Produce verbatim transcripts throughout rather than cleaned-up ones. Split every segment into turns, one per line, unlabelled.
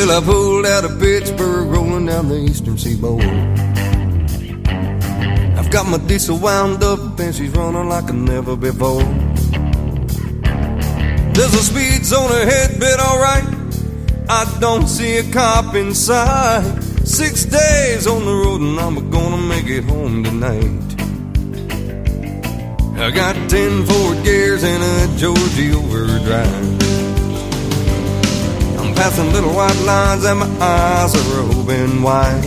Well, I pulled out of Pittsburgh, rolling down the eastern seaboard. I've got my diesel wound up and she's running like never before. There's a speed zone ahead, bit alright. I don't see a cop in sight. Six days on the road and I'm gonna make it home tonight. I got ten Ford gears and a Georgie overdrive. I'm passing little white lines and my eyes are open wide.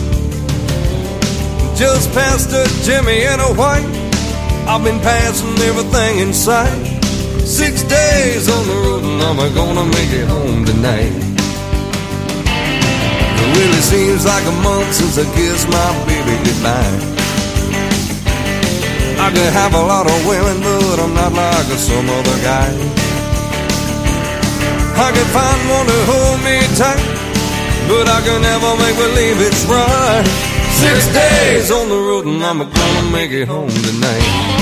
Just past a Jimmy and a white. I've been passing everything in sight. Six days on the road and I'm gonna make it home tonight. Well, it seems like a month since I kissed my baby goodbye. I could have a lot of women, but I'm not like some other guy. I could find one to hold me tight, but I can never make believe it's right. Six days on the road and I'm gonna make it home tonight.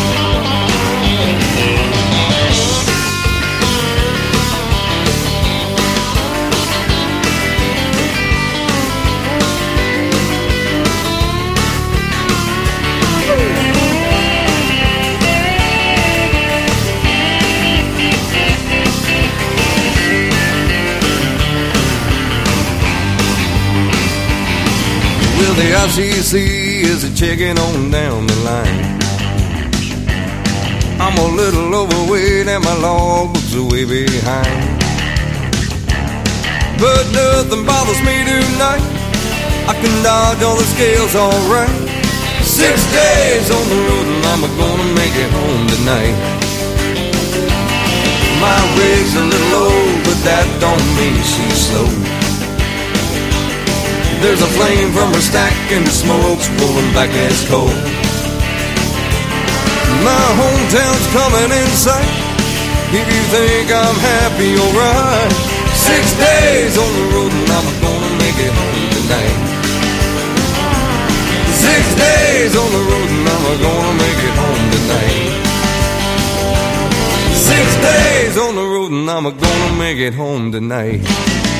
Well, the I C C is a checking on down the line. I'm a little overweight and my logbook's way behind. But nothing bothers me tonight. I can dodge all the scales alright. Six days on the road and I'm gonna make it home tonight. My rig's a little low, but that don't mean she's slow. There's a flame from her stack and the smoke's rolling back as coal. My hometown's coming in sight. If you think I'm happy, alright. Six days on the road and I'm gonna make it home tonight. Six days on the road and I'm gonna make it home tonight. Six days on the road and I'm gonna make it home tonight.